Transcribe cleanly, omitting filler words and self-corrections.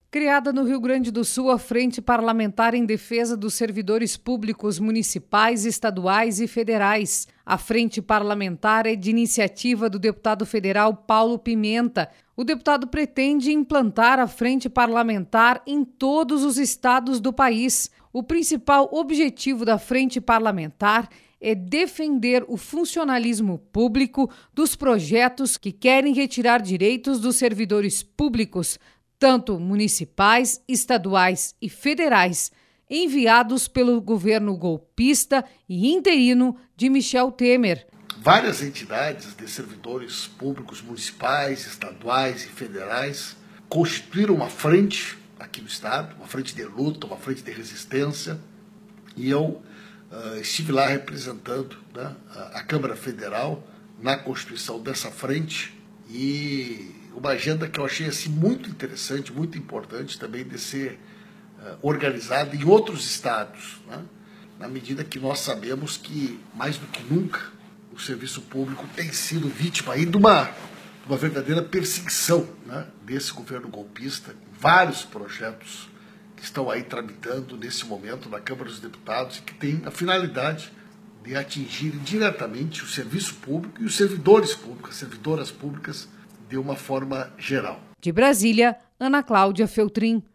Criada no Rio Grande do Sul, a Frente Parlamentar em Defesa dos Servidores Públicos Municipais, Estaduais e Federais. A Frente Parlamentar é de iniciativa do deputado federal Paulo Pimenta. O deputado pretende implantar a Frente Parlamentar em todos os estados do país. O principal objetivo da Frente Parlamentar é defender o funcionalismo público dos projetos que querem retirar direitos dos servidores públicos, tanto municipais, estaduais e federais, enviados pelo governo golpista e interino de Michel Temer. Várias entidades de servidores públicos municipais, estaduais e federais constituíram uma frente aqui no estado, uma frente de luta, uma frente de resistência, e eu estive lá representando, né, a Câmara Federal na constituição dessa frente, e uma agenda que eu achei assim, muito interessante, muito importante também de ser organizada em outros estados, né? Na medida que nós sabemos que, mais do que nunca, o serviço público tem sido vítima aí de uma verdadeira perseguição, né, desse governo golpista. Vários projetos que estão aí tramitando nesse momento na Câmara dos Deputados e que têm a finalidade de atingir diretamente o serviço público e os servidores públicos, servidoras públicas, de uma forma geral. De Brasília, Ana Cláudia Feltrin.